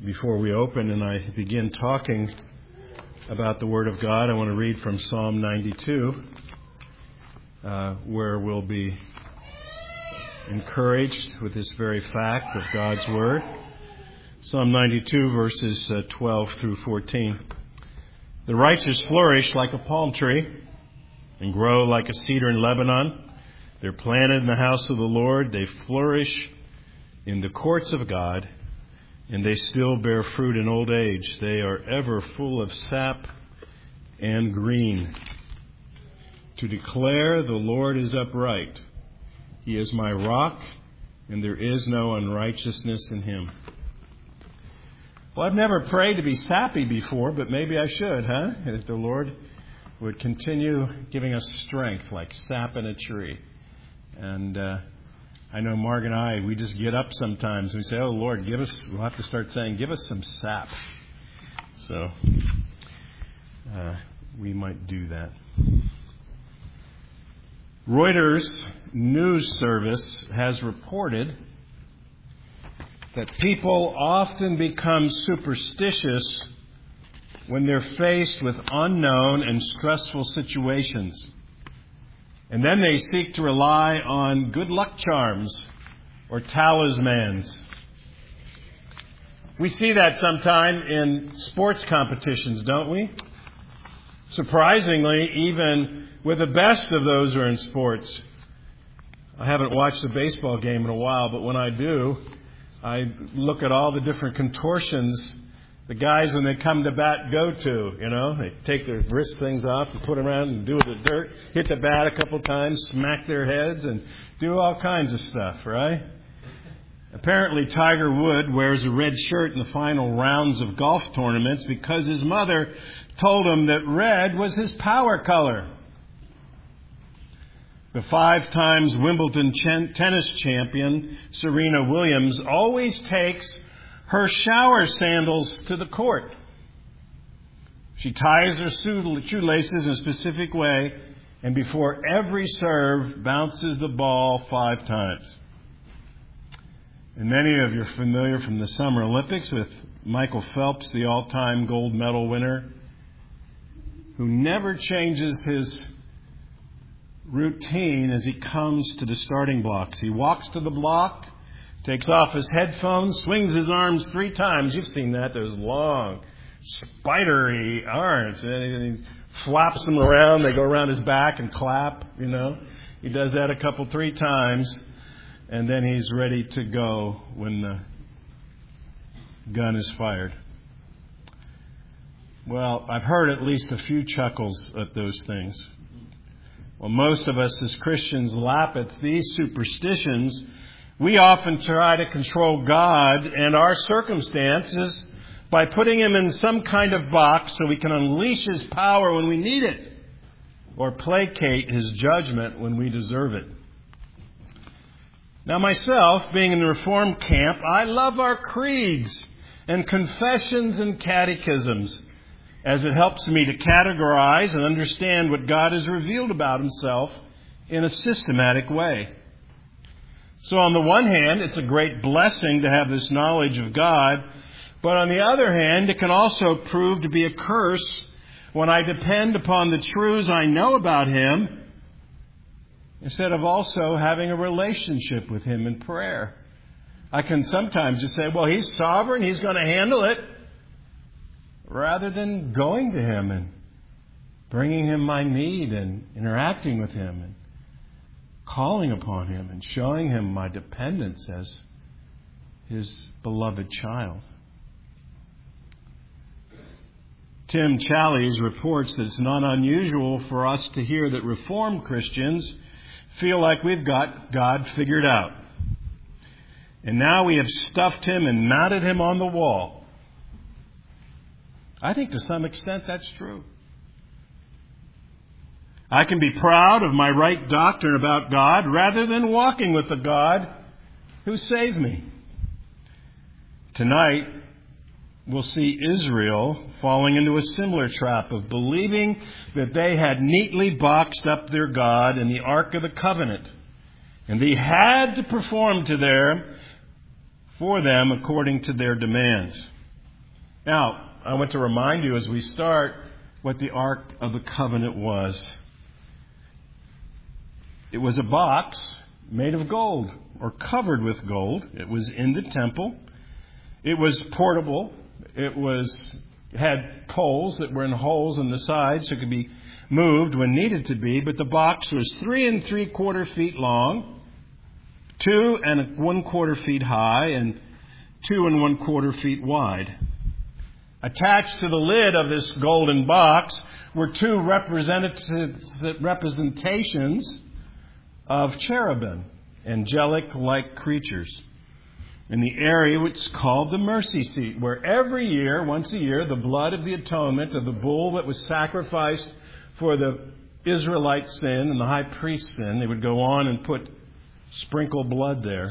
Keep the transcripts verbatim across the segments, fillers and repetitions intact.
before we open and I begin talking about the Word of God, I want to read from Psalm ninety-two, uh, where we'll be encouraged with this very fact of God's Word. Psalm ninety-two, verses uh, twelve through fourteen. The righteous flourish like a palm tree and grow like a cedar in Lebanon. They're planted in the house of the Lord. They flourish in the courts of God, and they still bear fruit in old age. They are ever full of sap and green. To declare the Lord is upright. He is my rock, and there is no unrighteousness in him. Well, I've never prayed to be sappy before, but maybe I should, huh? If the Lord would continue giving us strength like sap in a tree. And uh, I know Mark and I, we just get up sometimes and we say, oh, Lord, give us, we'll have to start saying, give us some sap. So uh, we might do that. Reuters news service has reported that people often become superstitious when they're faced with unknown and stressful situations. And then they seek to rely on good luck charms or talismans. We see that sometime in sports competitions, don't we? Surprisingly, even with the best of those who are in sports. I haven't watched a baseball game in a while, but when I do, I look at all the different contortions the guys, when they come to bat, go to. You know, they take their wrist things off and put them around and do the dirt, hit the bat a couple times, smack their heads, and do all kinds of stuff, right? Apparently, Tiger Woods wears a red shirt in the final rounds of golf tournaments because his mother told him that red was his power color. The five times Wimbledon ch- tennis champion, Serena Williams, always takes her shower sandals to the court. She ties her shoelaces in a specific way, and before every serve, bounces the ball five times. And many of you are familiar from the Summer Olympics with Michael Phelps, the all-time gold medal winner, who never changes his routine as he comes to the starting blocks. He walks to the block, takes off his headphones, swings his arms three times. You've seen that. Those long, spidery arms. And he flaps them around. They go around his back and clap, you know. He does that a couple, three times. And then he's ready to go when the gun is fired. Well, I've heard at least a few chuckles at those things. Well, most of us as Christians lap at these superstitions. We often try to control God and our circumstances by putting him in some kind of box so we can unleash his power when we need it, or placate his judgment when we deserve it. Now, myself, being in the Reformed camp, I love our creeds and confessions and catechisms, as it helps me to categorize and understand what God has revealed about himself in a systematic way. So on the one hand, it's a great blessing to have this knowledge of God, but on the other hand, it can also prove to be a curse when I depend upon the truths I know about him instead of also having a relationship with him in prayer. I can sometimes just say, well, he's sovereign, he's going to handle it, rather than going to him and bringing him my need and interacting with him and calling upon him and showing him my dependence as his beloved child. Tim Challies reports that it's not unusual for us to hear that Reformed Christians feel like we've got God figured out. And now we have stuffed him and mounted him on the wall. I think to some extent that's true. I can be proud of my right doctrine about God rather than walking with the God who saved me. Tonight, we'll see Israel falling into a similar trap of believing that they had neatly boxed up their God in the Ark of the Covenant, and they had to perform to their, for them according to their demands. Now, I want to remind you as we start what the Ark of the Covenant was. It was a box made of gold or covered with gold. It was in the temple. It was portable. It was it had poles that were in holes in the sides so it could be moved when needed to be. But the box was three and three quarter feet long, two and one quarter feet high, and two and one quarter feet wide. Attached to the lid of this golden box were two representatives, representations of cherubim, angelic-like creatures, in the area which is called the mercy seat, where every year, once a year, the blood of the atonement of the bull that was sacrificed for the Israelite sin and the high priest's sin, they would go on and put sprinkle blood there.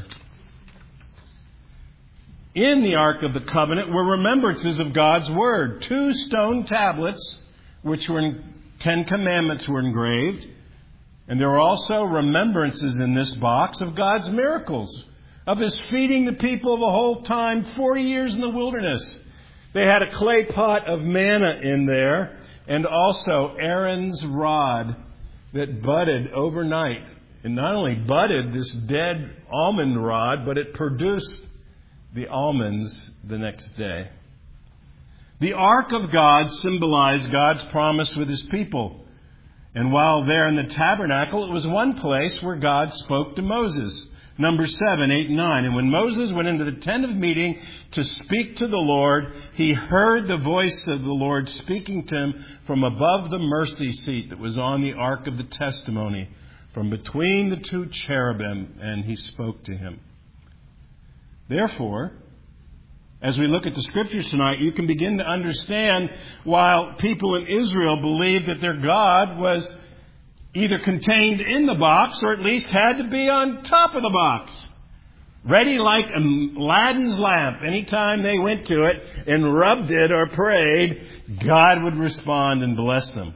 In the Ark of the Covenant were remembrances of God's Word. Two stone tablets, which were in Ten Commandments, were engraved. And there were also remembrances in this box of God's miracles, of His feeding the people the whole time, forty years in the wilderness. They had a clay pot of manna in there, and also Aaron's rod that budded overnight. And not only budded this dead almond rod, but it produced the almonds the next day. The Ark of God symbolized God's promise with His people. And while there in the tabernacle, it was one place where God spoke to Moses. Numbers seven, eight, and nine. And when Moses went into the tent of meeting to speak to the Lord, he heard the voice of the Lord speaking to him from above the mercy seat that was on the Ark of the Testimony, from between the two cherubim, and he spoke to him. Therefore, as we look at the Scriptures tonight, you can begin to understand why people in Israel believed that their God was either contained in the box or at least had to be on top of the box, ready like Aladdin's lamp. Anytime they went to it and rubbed it or prayed, God would respond and bless them.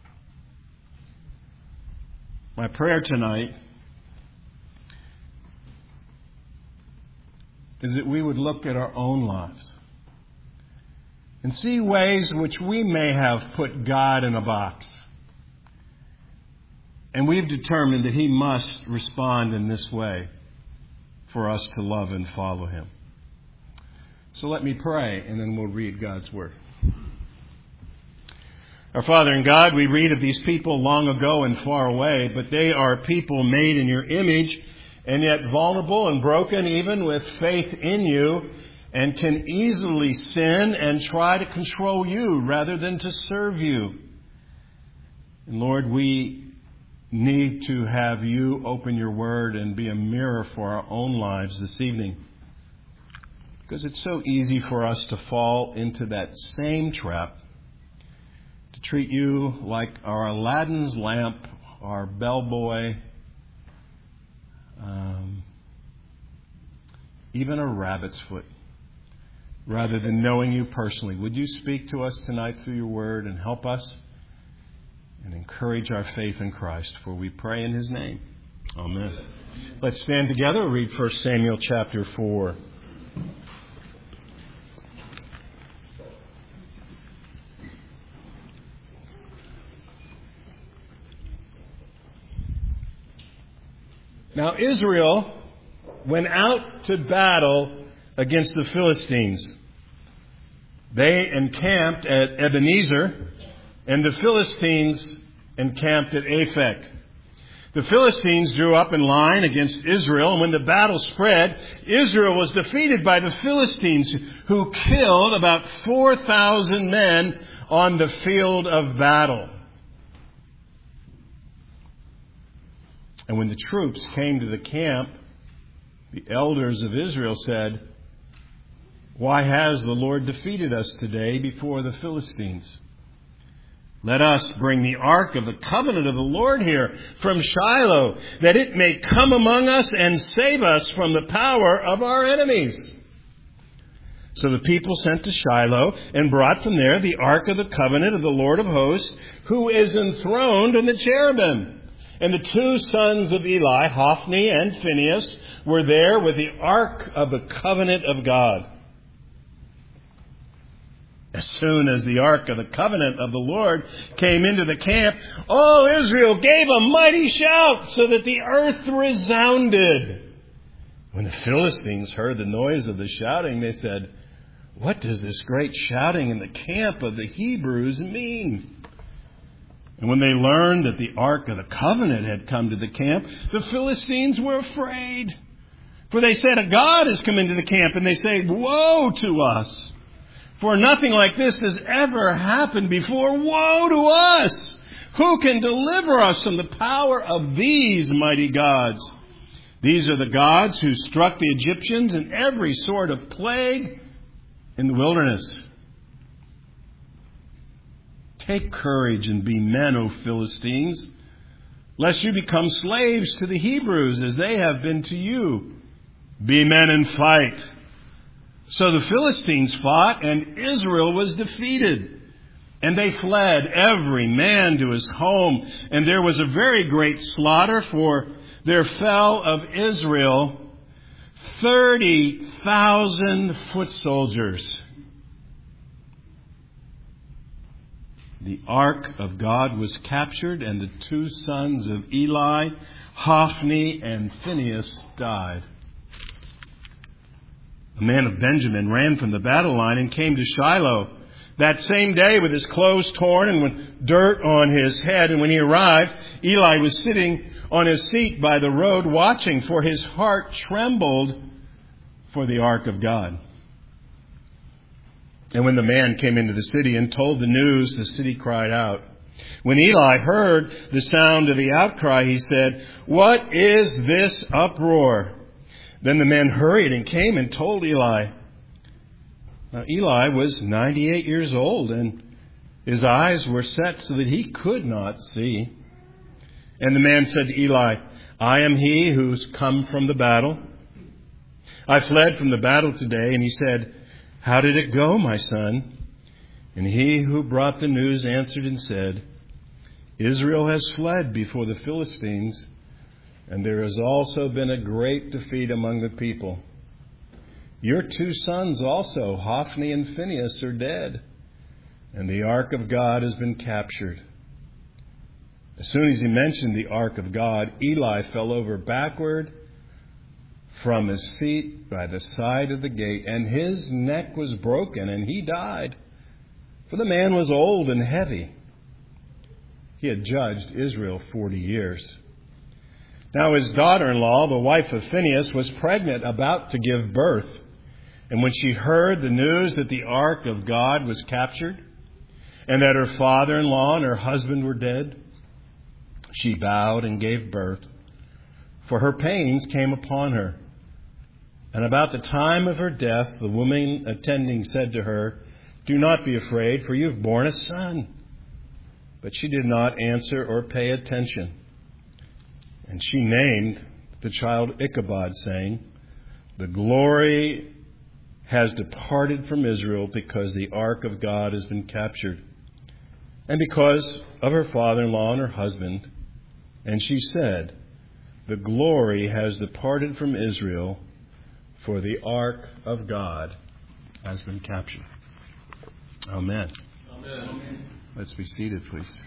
My prayer tonight is that we would look at our own lives and see ways which we may have put God in a box. And we've determined that He must respond in this way for us to love and follow Him. So let me pray, and then we'll read God's Word. Our Father in God, we read of these people long ago and far away, but they are people made in Your image, and yet vulnerable and broken even with faith in You, and can easily sin and try to control You rather than to serve You. And Lord, we need to have You open Your Word and be a mirror for our own lives this evening. Because it's so easy for us to fall into that same trap, to treat You like our Aladdin's lamp, our bellboy, Um, even a rabbit's foot, rather than knowing You personally. Would You speak to us tonight through Your Word and help us and encourage our faith in Christ, for we pray in His name. Amen. Let's stand together and read First Samuel chapter four. Now Israel went out to battle against the Philistines. They encamped at Ebenezer, and the Philistines encamped at Aphek. The Philistines drew up in line against Israel, and when the battle spread, Israel was defeated by the Philistines, who killed about four thousand men on the field of battle. And when the troops came to the camp, the elders of Israel said, "Why has the Lord defeated us today before the Philistines? Let us bring the ark of the covenant of the Lord here from Shiloh, that it may come among us and save us from the power of our enemies." So the people sent to Shiloh and brought from there the ark of the covenant of the Lord of hosts, who is enthroned on the cherubim. And the two sons of Eli, Hophni and Phinehas, were there with the ark of the covenant of God. As soon as the ark of the covenant of the Lord came into the camp, all Israel gave a mighty shout so that the earth resounded. When the Philistines heard the noise of the shouting, they said, "What does this great shouting in the camp of the Hebrews mean?" And when they learned that the ark of the covenant had come to the camp, the Philistines were afraid. For they said, "A god has come into the camp," and they say, "Woe to us! For nothing like this has ever happened before. Woe to us! Who can deliver us from the power of these mighty gods? These are the gods who struck the Egyptians in every sort of plague in the wilderness." Take courage and be men, O Philistines, lest you become slaves to the Hebrews as they have been to you. Be men and fight. So the Philistines fought, and Israel was defeated. And they fled, every man to his home. And there was a very great slaughter, for there fell of Israel thirty thousand foot soldiers. The ark of God was captured, and the two sons of Eli, Hophni and Phinehas, died. A man of Benjamin ran from the battle line and came to Shiloh that same day with his clothes torn and with dirt on his head. And when he arrived, Eli was sitting on his seat by the road watching, for his heart trembled for the ark of God. And when the man came into the city and told the news, the city cried out. When Eli heard the sound of the outcry, he said, "What is this uproar?" Then the men hurried and came and told Eli. Now Eli was ninety-eight years old, and his eyes were set so that he could not see. And the man said to Eli, "I am he who's come from the battle. I fled from the battle today." And he said, "How did it go, my son?" And he who brought the news answered and said, "Israel has fled before the Philistines, and there has also been a great defeat among the people. Your two sons also, Hophni and Phinehas, are dead, and the ark of God has been captured." As soon as he mentioned the ark of God, Eli fell over backward from his seat by the side of the gate, and his neck was broken, and he died. For the man was old and heavy. He had judged Israel forty years. Now his daughter-in-law, the wife of Phinehas, was pregnant, about to give birth. And when she heard the news that the ark of God was captured, and that her father-in-law and her husband were dead, she bowed and gave birth, for her pains came upon her. And about the time of her death, the woman attending said to her, "Do not be afraid, for you have borne a son." But she did not answer or pay attention. And she named the child Ichabod, saying, "The glory has departed from Israel, because the ark of God has been captured, and because of her father-in-law and her husband." And she said, "The glory has departed from Israel, for the ark of God has been captured." Amen. Amen. Let's be seated, please.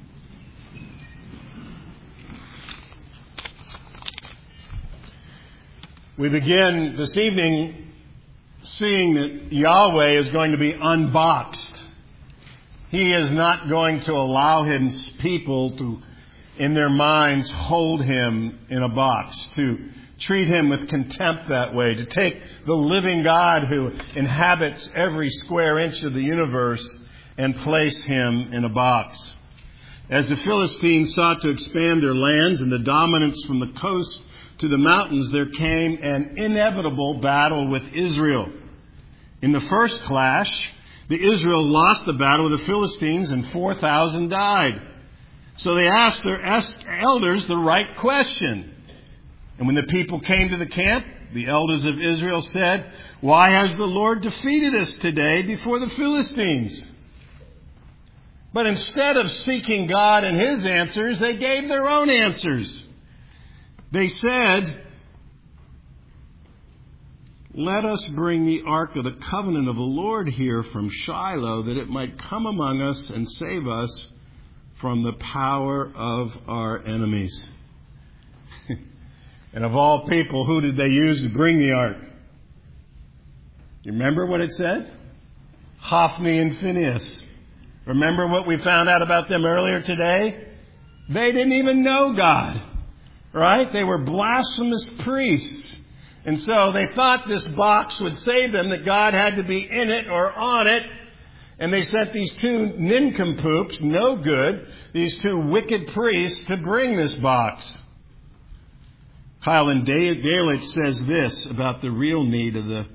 We begin this evening seeing that Yahweh is going to be unboxed. He is not going to allow his people to, in their minds, hold him in a box, to treat him with contempt that way, to take the living God who inhabits every square inch of the universe and place him in a box. As the Philistines sought to expand their lands and the dominance from the coast to the mountains, there came an inevitable battle with Israel. In the first clash, the Israel lost the battle with the Philistines, and four thousand died. So they asked their elders the right question. And when the people came to the camp, the elders of Israel said, "Why has the Lord defeated us today before the Philistines?" But instead of seeking God and his answers, they gave their own answers. They said, let us bring the ark of the covenant of the Lord here from Shiloh, that it might come among us and save us from the power of our enemies. And of all people, who did they use to bring the ark? You remember what it said? Hophni and Phinehas. Remember what we found out about them earlier today? They didn't even know God, right? They were blasphemous priests. And so they thought this box would save them, that God had to be in it or on it. And they sent these two nincompoops, no good, these two wicked priests to bring this box. Hyland Delitzsch says this about the real need of the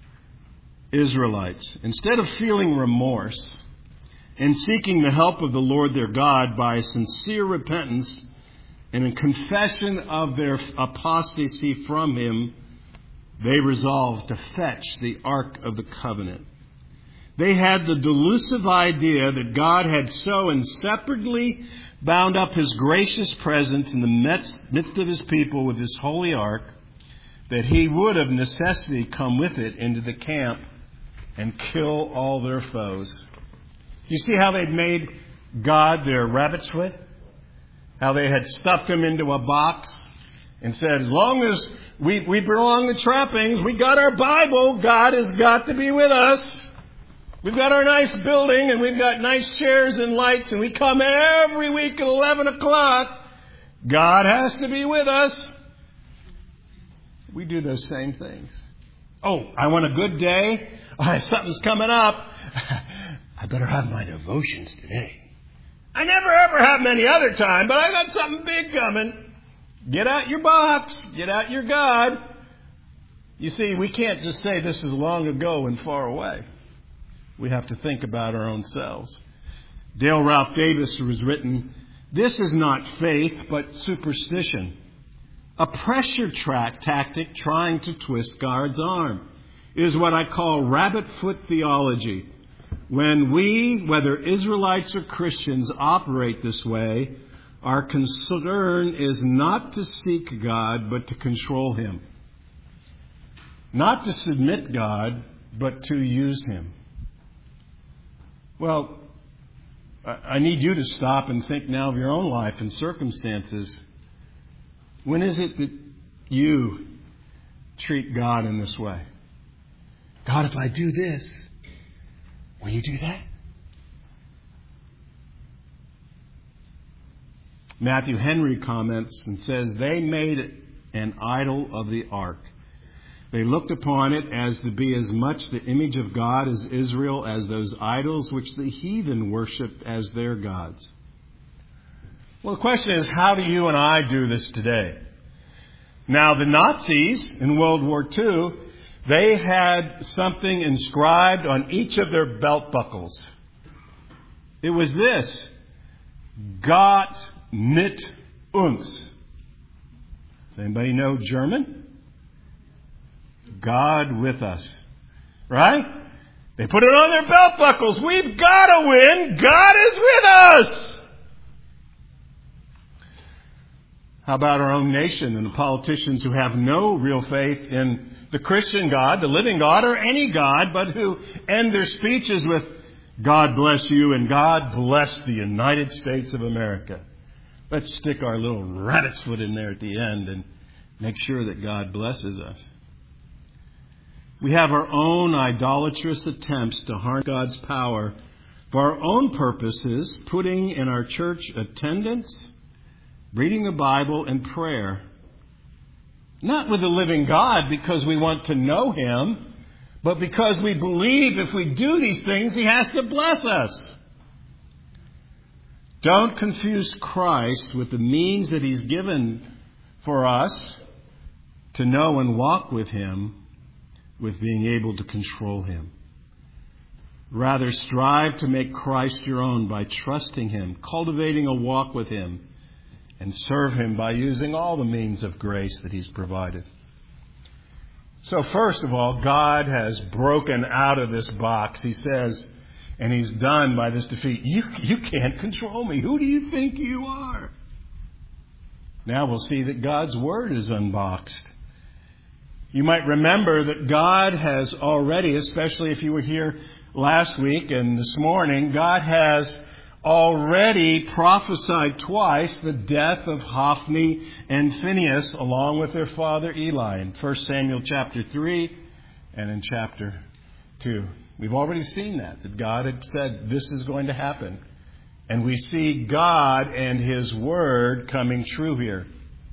Israelites. Instead of feeling remorse and seeking the help of the Lord their God by sincere repentance and a confession of their apostasy from Him, they resolved to fetch the Ark of the Covenant. They had the delusive idea that God had so inseparably bound up His gracious presence in the midst of His people with His holy ark, that He would of necessity come with it into the camp and kill all their foes. You see how they'd made God their rabbit's foot? How they had stuffed Him into a box and said, as long as we, we belong the trappings, we got our Bible, God has got to be with us. We've got our nice building and we've got nice chairs and lights and we come every week at eleven o'clock. God has to be with us. We do those same things. Oh, I want a good day. Oh, something's coming up. I better have my devotions today. I never ever have them any other time, but I got something big coming. Get out your box. Get out your God. You see, we can't just say this is long ago and far away. We have to think about our own selves. Dale Ralph Davis has written, this is not faith, but superstition. A pressure track tactic trying to twist God's arm. It is what I call rabbit foot theology. When we, whether Israelites or Christians, operate this way, our concern is not to seek God, but to control Him. Not to submit God, but to use Him. Well, I need you to stop and think now of your own life and circumstances. When is it that you treat God in this way? God, if I do this, will you do that? Matthew Henry comments and says, they made an idol of the ark. They looked upon it as to be as much the image of God as Israel as those idols which the heathen worshipped as their gods. Well, the question is, how do you and I do this today? Now, the Nazis in World War Two, they had something inscribed on each of their belt buckles. It was this: Gott mit uns. Anybody know German? God with us. Right? They put it on their belt buckles. We've got to win. God is with us. How about our own nation and the politicians who have no real faith in the Christian God, the living God, or any God, but who end their speeches with, God bless you and God bless the United States of America. Let's stick our little rabbit's foot in there at the end and make sure that God blesses us. We have our own idolatrous attempts to harness God's power for our own purposes, putting in our church attendance, reading the Bible, and prayer. Not with the living God because we want to know Him, but because we believe if we do these things, He has to bless us. Don't confuse Christ with the means that He's given for us to know and walk with Him with being able to control Him. Rather, strive to make Christ your own by trusting Him, cultivating a walk with Him, and serve Him by using all the means of grace that He's provided. So first of all, God has broken out of this box. He says, and He's done by this defeat. You, you can't control me. Who do you think you are? Now we'll see that God's Word is unboxed. You might remember that God has already, especially if you were here last week and this morning, God has already prophesied twice the death of Hophni and Phinehas along with their father Eli in First Samuel chapter three and in chapter two. We've already seen that, that God had said this is going to happen. And we see God and His Word coming true here.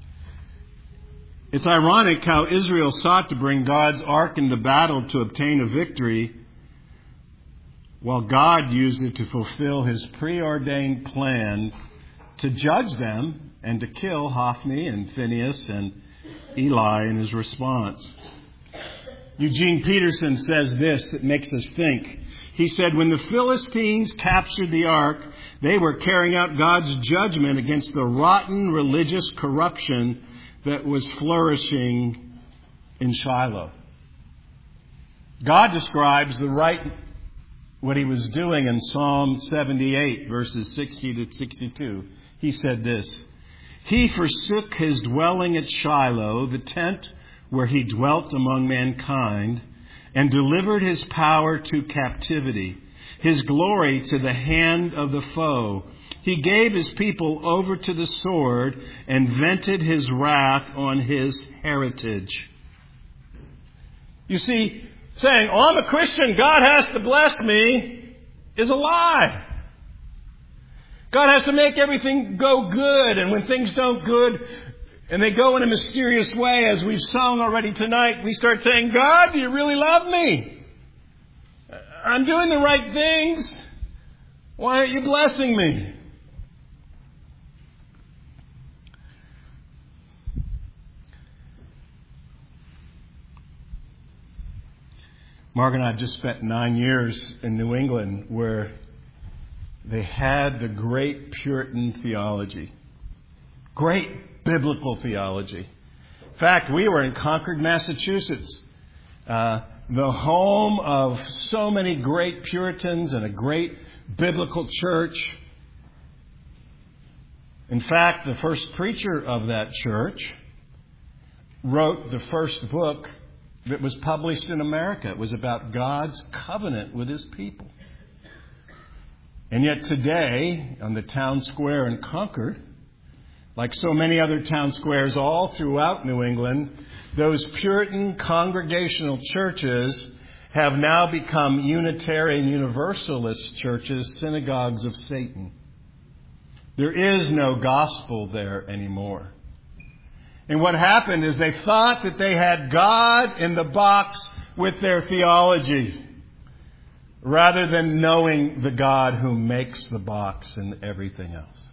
It's ironic how Israel sought to bring God's ark into battle to obtain a victory, while God used it to fulfill His preordained plan to judge them and to kill Hophni and Phinehas and Eli in His response. Eugene Peterson says this that makes us think. He said, when the Philistines captured the ark, they were carrying out God's judgment against the rotten religious corruption that was flourishing in Shiloh. God describes the right, what He was doing in Psalm seventy-eight, verses sixty to sixty-two. He said this, He forsook His dwelling at Shiloh, the tent where He dwelt among mankind, and delivered His power to captivity, His glory to the hand of the foe. He gave His people over to the sword and vented His wrath on His heritage. You see, saying, oh, I'm a Christian, God has to bless me, is a lie. God has to make everything go good, and when things don't good, and they go in a mysterious way, as we've sung already tonight, we start saying, God, do you really love me? I'm doing the right things. Why aren't you blessing me? Mark and I just spent nine years in New England where they had the great Puritan theology. Great biblical theology. In fact, we were in Concord, Massachusetts, uh, the home of so many great Puritans and a great biblical church. In fact, the first preacher of that church wrote the first book that was published in America. It was about God's covenant with His people. And yet today, on the town square in Concord, like so many other town squares all throughout New England, those Puritan congregational churches have now become Unitarian Universalist churches, synagogues of Satan. There is no gospel there anymore. And what happened is they thought that they had God in the box with their theology, rather than knowing the God who makes the box and everything else.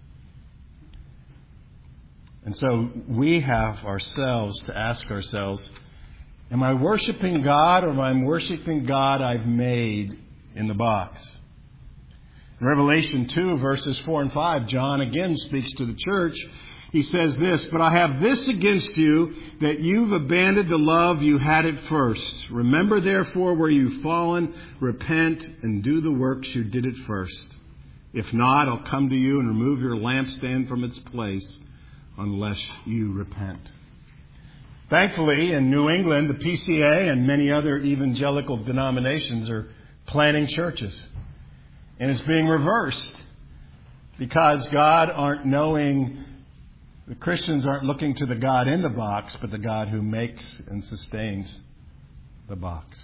And so we have ourselves to ask ourselves, am I worshiping God, or am I worshiping God I've made in the box? In Revelation two, verses four and five, John again speaks to the church. He says this, but I have this against you, that you've abandoned the love you had at first. Remember therefore where you've fallen, repent, and do the works you did at first. If not, I'll come to you and remove your lampstand from its place, unless you repent. Thankfully, in New England, the P C A and many other evangelical denominations are planting churches. And it's being reversed because God aren't knowing, the Christians aren't looking to the God in the box, but the God who makes and sustains the box.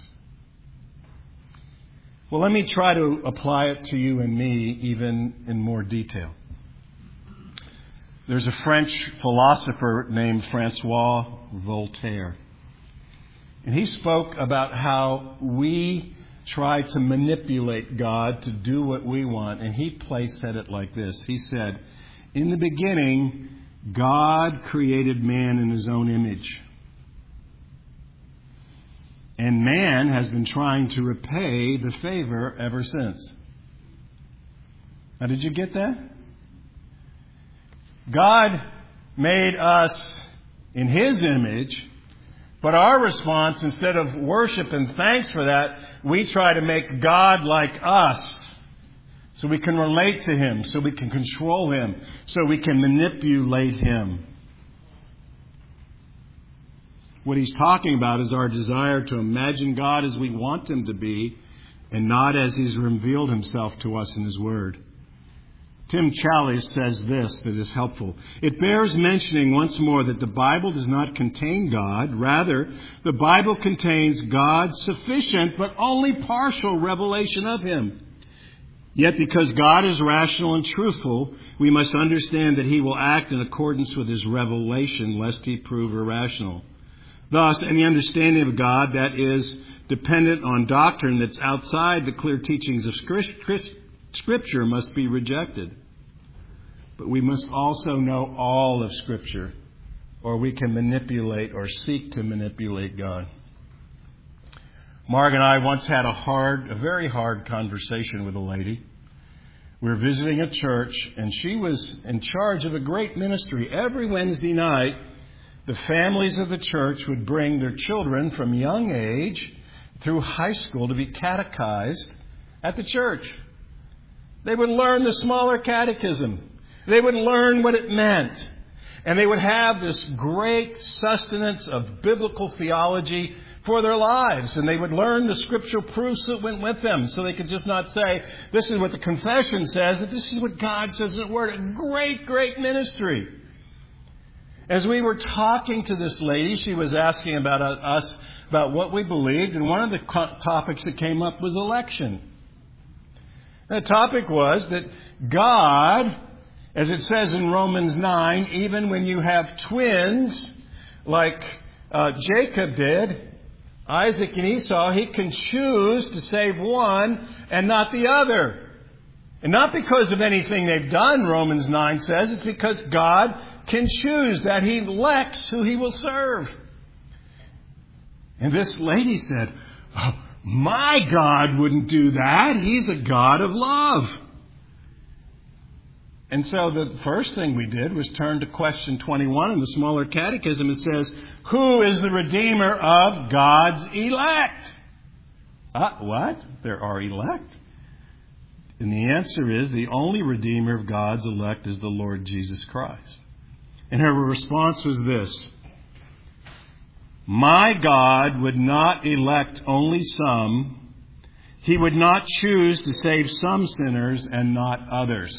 Well, let me try to apply it to you and me even in more detail. There's a French philosopher named Francois Voltaire. And he spoke about how we try to manipulate God to do what we want. And he placed said it like this. He said, in the beginning, God created man in His own image. And man has been trying to repay the favor ever since. Now, did you get that? God made us in His image, but our response, instead of worship and thanks for that, we try to make God like us so we can relate to Him, so we can control Him, so we can manipulate Him. What he's talking about is our desire to imagine God as we want him to be and not as he's revealed himself to us in his word. Tim Challies says this that is helpful. It bears mentioning once more that the Bible does not contain God. Rather, the Bible contains God's sufficient but only partial revelation of him. Yet because God is rational and truthful, we must understand that he will act in accordance with his revelation, lest he prove irrational. Thus, any understanding of God that is dependent on doctrine that's outside the clear teachings of Scripture must be rejected. But we must also know all of Scripture, or we can manipulate or seek to manipulate God. Marg and I once had a hard, a very hard conversation with a lady. We were visiting a church, and she was in charge of a great ministry. Every Wednesday night, the families of the church would bring their children from young age through high school to be catechized at the church. They would learn the smaller catechism. They would learn what it meant. And they would have this great sustenance of biblical theology for their lives. And they would learn the scriptural proofs that went with them. So they could just not say, this is what the confession says, but this is what God says in the Word. A great, great ministry. As we were talking to this lady, she was asking about us, about what we believed. And one of the topics that came up was election. The topic was that God, as it says in Romans nine, even when you have twins like uh, Jacob did, Isaac and Esau, he can choose to save one and not the other. And not because of anything they've done, Romans nine says, it's because God can choose that he elects who he will serve. And this lady said, oh, my God wouldn't do that. He's a God of love. And so the first thing we did was turn to question twenty-one in the smaller catechism. It says, who is the Redeemer of God's elect? Uh, what? There are elect? And the answer is the only Redeemer of God's elect is the Lord Jesus Christ. And her response was this. My God would not elect only some. He would not choose to save some sinners and not others.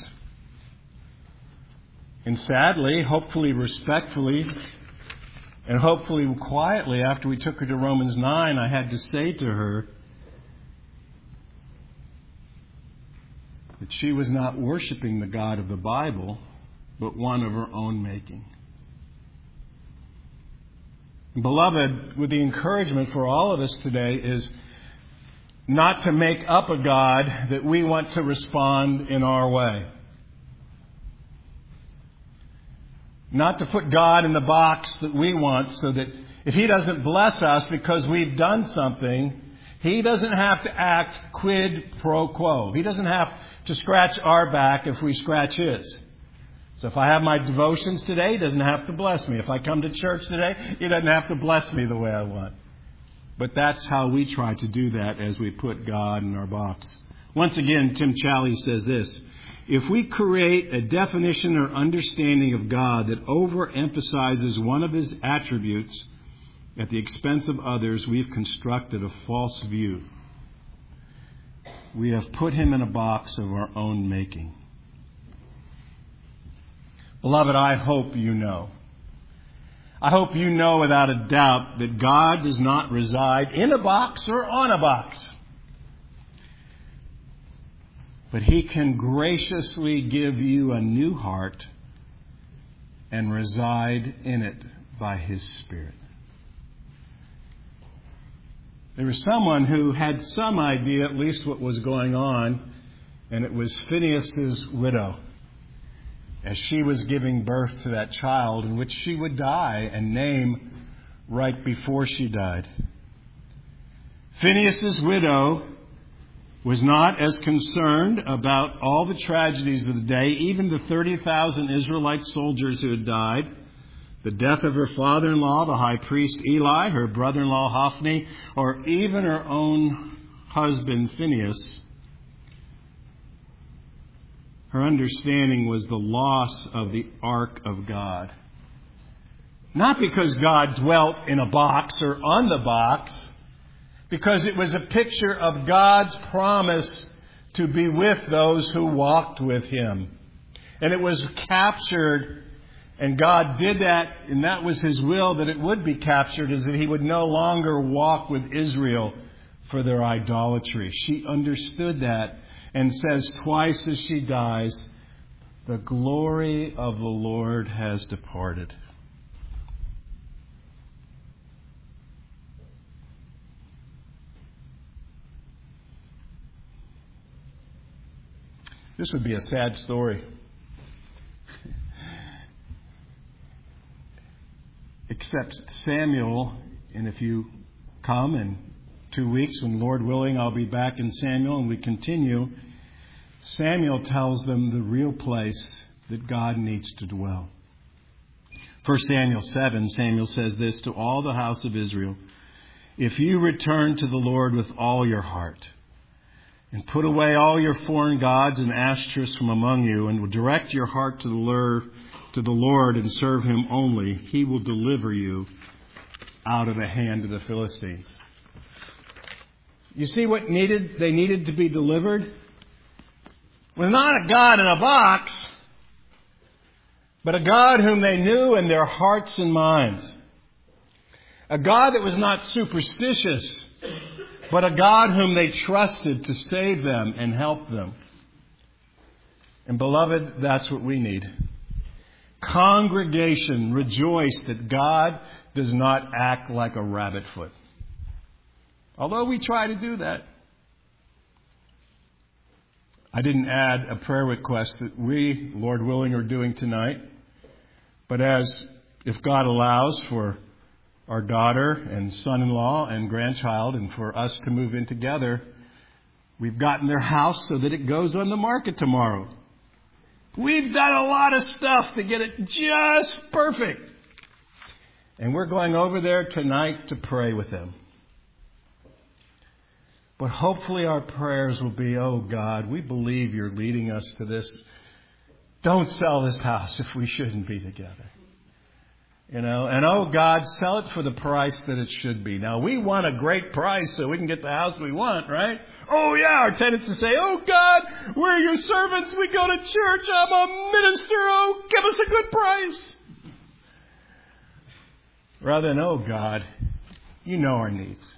And sadly, hopefully respectfully, and hopefully quietly, after we took her to Romans nine, I had to say to her that she was not worshiping the God of the Bible, but one of her own making. Beloved, with the encouragement for all of us today is not to make up a God that we want to respond in our way. Not to put God in the box that we want so that if he doesn't bless us because we've done something, he doesn't have to act quid pro quo. He doesn't have to scratch our back if we scratch his. So if I have my devotions today, he doesn't have to bless me. If I come to church today, he doesn't have to bless me the way I want. But that's how we try to do that as we put God in our box. Once again, Tim Challies says this. If we create a definition or understanding of God that overemphasizes one of his attributes at the expense of others, we've constructed a false view. We have put him in a box of our own making. Beloved, I hope you know. I hope you know without a doubt that God does not reside in a box or on a box. But he can graciously give you a new heart and reside in it by his Spirit. There was someone who had some idea at least what was going on, and it was Phinehas's widow, as she was giving birth to that child in which she would die and name right before she died. Phinehas's widow was not as concerned about all the tragedies of the day, even the thirty thousand Israelite soldiers who had died, the death of her father-in-law, the high priest Eli, her brother-in-law Hophni, or even her own husband Phinehas. Her understanding was the loss of the ark of God. Not because God dwelt in a box or on the box, because it was a picture of God's promise to be with those who walked with Him. And it was captured, and God did that, and that was His will, that it would be captured, is that He would no longer walk with Israel for their idolatry. She understood that and says twice as she dies, "The glory of the Lord has departed." This would be a sad story. Except Samuel, and if you come in two weeks, when Lord willing, I'll be back in Samuel and we continue, Samuel tells them the real place that God needs to dwell. First Samuel seven, Samuel says this to all the house of Israel: "If you return to the Lord with all your heart, and put away all your foreign gods and Ashtoreths from among you, and will direct your heart to the Lord, to the Lord and serve Him only, He will deliver you out of the hand of the Philistines." You see what needed? They needed to be delivered? Was not a God in a box, but a God whom they knew in their hearts and minds. A God that was not superstitious, but a God whom they trusted to save them and help them. And beloved, that's what we need. Congregation, rejoice that God does not act like a rabbit foot. Although we try to do that. I didn't add a prayer request that we, Lord willing, are doing tonight. But as, if God allows, for our daughter and son-in-law and grandchild and for us to move in together, we've gotten their house so that it goes on the market tomorrow. We've done a lot of stuff to get it just perfect. And we're going over there tonight to pray with them. But hopefully our prayers will be, "Oh God, we believe You're leading us to this. Don't sell this house if we shouldn't be together. You know, and oh God, sell it for the price that it should be." Now, we want a great price so we can get the house we want, right? Oh yeah, our tenants will say, "Oh God, we're Your servants. We go to church. I'm a minister. Oh, give us a good price." Rather than, "Oh God, You know our needs.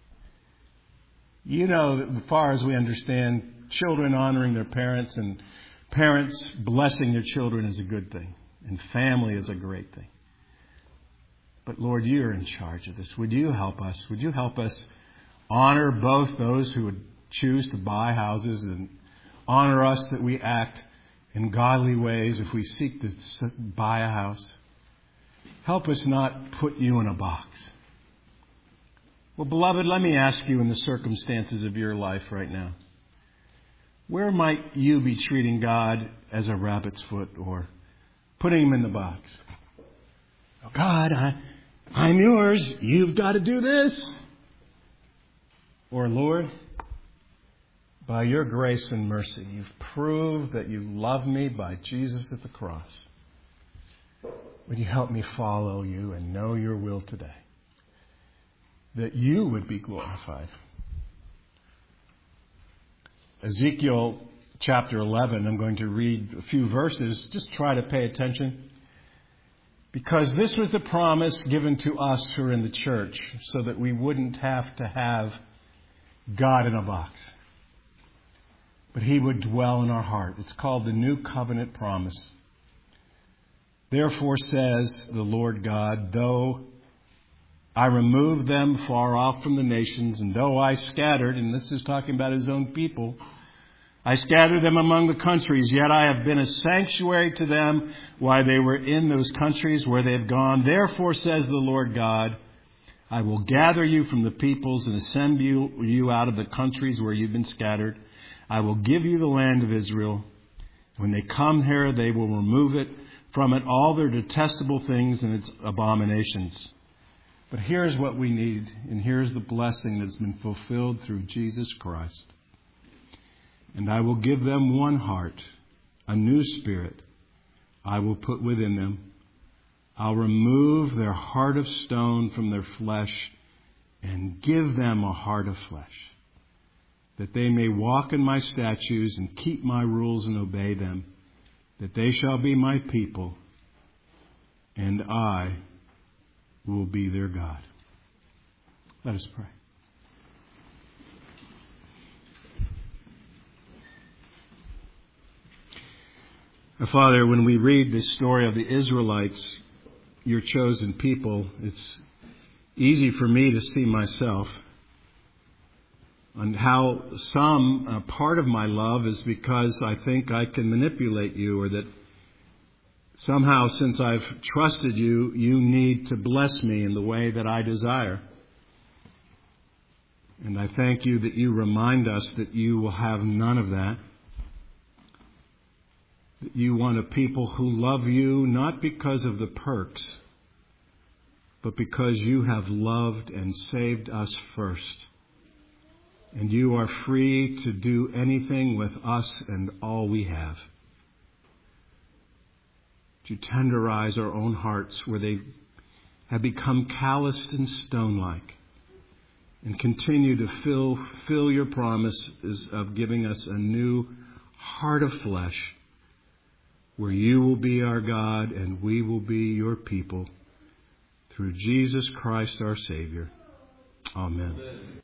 You know that as far as we understand, children honoring their parents and parents blessing their children is a good thing. And family is a great thing. But Lord, You're in charge of this. Would You help us? Would You help us honor both those who would choose to buy houses, and honor us that we act in godly ways if we seek to buy a house? Help us not put You in a box. Well, beloved, let me ask you, in the circumstances of your life right now, where might you be treating God as a rabbit's foot or putting Him in the box? "Oh God, I, I'm Yours. You've got to do this." Or, "Lord, by Your grace and mercy, You've proved that You love me by Jesus at the cross. Would You help me follow You and know Your will today, that You would be glorified?" Ezekiel chapter eleven, I'm going to read a few verses. Just try to pay attention. Because this was the promise given to us who are in the church, so that we wouldn't have to have God in a box, but He would dwell in our heart. It's called the New Covenant Promise. "Therefore says the Lord God, though I removed them far off from the nations, and though I scattered," and this is talking about His own people, "I scattered them among the countries, yet I have been a sanctuary to them while they were in those countries where they have gone. Therefore says the Lord God, I will gather you from the peoples and assemble you out of the countries where you've been scattered. I will give you the land of Israel. When they come here, they will remove it from it, all their detestable things and its abominations." But here's what we need, and here's the blessing that's been fulfilled through Jesus Christ. "And I will give them one heart, a new spirit I will put within them. I'll remove their heart of stone from their flesh and give them a heart of flesh, that they may walk in my statutes and keep my rules and obey them, that they shall be my people, and I will be their God. Let us pray. Father, when we read the story of the Israelites, your chosen people, it's easy for me to see myself and how some uh, part of my love is because I think I can manipulate you, or that somehow since I've trusted you, you need to bless me in the way that I desire. And I thank you that you remind us that you will have none of that. That you want a people who love you not because of the perks, but because you have loved and saved us first. And you are free to do anything with us and all we have. To tenderize our own hearts where they have become calloused and stone-like. And continue to fill, fill your promises of giving us a new heart of flesh, where you will be our God and we will be your people, through Jesus Christ our Savior. Amen. Amen.